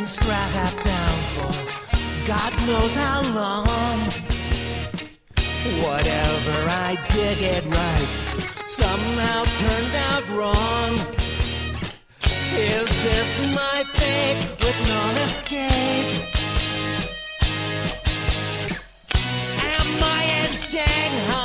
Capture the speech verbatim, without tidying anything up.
strapped down for God knows how long. Whatever I did it right somehow turned out wrong. Is this my fate with no escape? Am I in Shanghai?